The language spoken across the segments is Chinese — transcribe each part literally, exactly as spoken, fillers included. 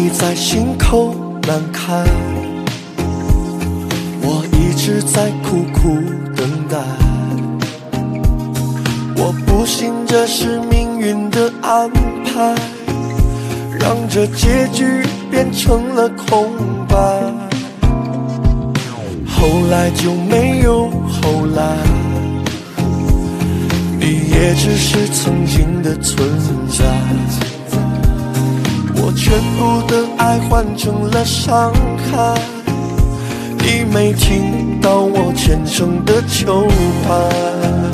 你在心口难开，我一直在苦苦等待。我不信这是命运的安排，让这结局变成了空白。后来就没有后来，你也只是曾经的存在。我全部的爱换成了伤害，你没听到我虔诚的求拍。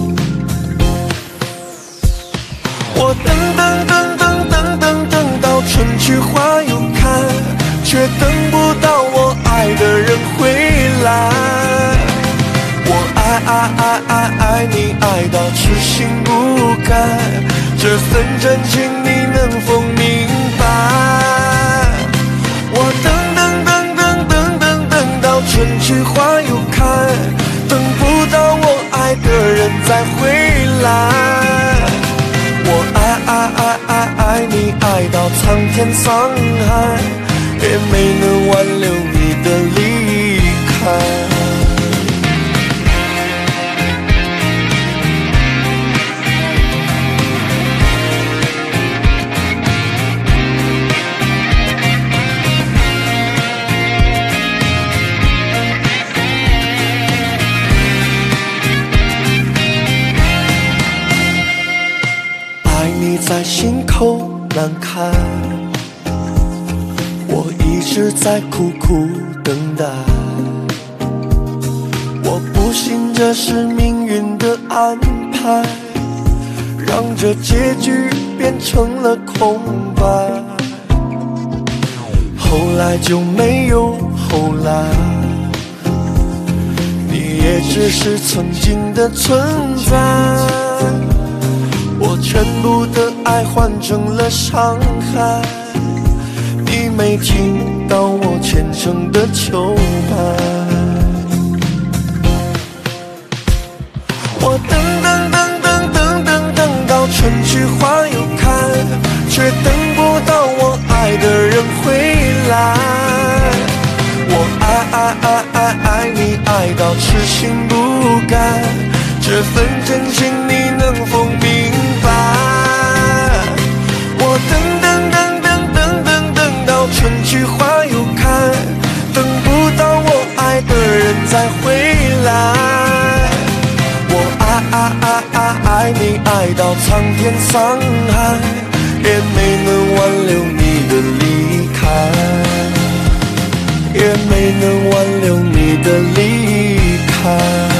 我等等等等等等等到春去花又开，却等不到我爱的人回来。我爱爱爱爱爱你，爱到痴心不改，这份真情你能否明白？我等等等等等等等到春去花又开，等不到我爱的人再回来。我爱爱爱爱爱你，爱到苍天沧海，也没能挽留你的离开。你在心口难开，我一直在苦苦等待。我不信这是命运的安排，让这结局变成了空白。后来就没有后来，你也只是曾经的存在。我全部的爱换成了伤害，你没听到我虔诚的求拍。我等等等等等等等到春去花又开，却等不到我爱的人回来。我爱爱爱爱爱你，爱到痴心不改，这份真情你能否明白？我等等等等等等等到春去花又开，等不到我爱的人再回来。我爱爱爱爱爱你，爱到苍天沧海，也没能挽留你的离开，也没能挽留你的离开。